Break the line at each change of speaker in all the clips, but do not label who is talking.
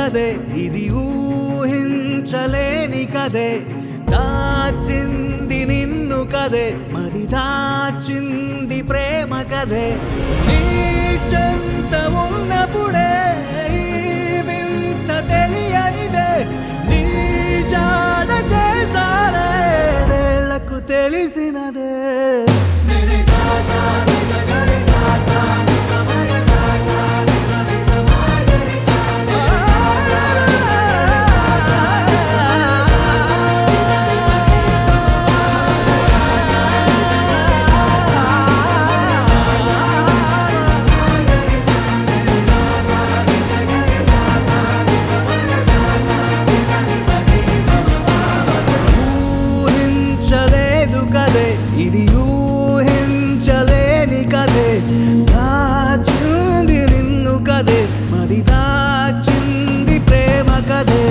కదే ఇది ఊహించలేని కదే దాచింది నిన్ను కదే మది దాచింది ప్రేమ కదే నీ చెంత ఉన్నప్పుడే ఈ వింత తెలియనిదే నీ జాడ చేసారే వేళ్ళకు తెలిసినదే ఇది ఊహించలేని కదే దాచింది నిన్ను కదే మరి దాచింది ప్రేమ కదే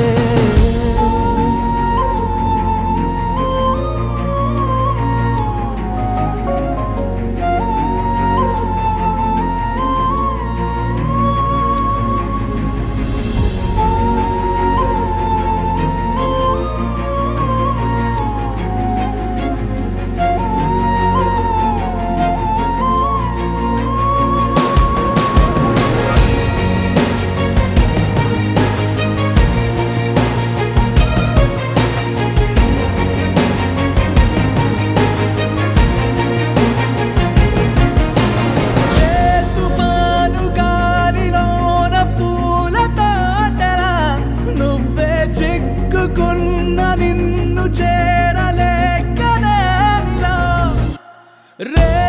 నిన్ను చేరలేకనే నిలా రే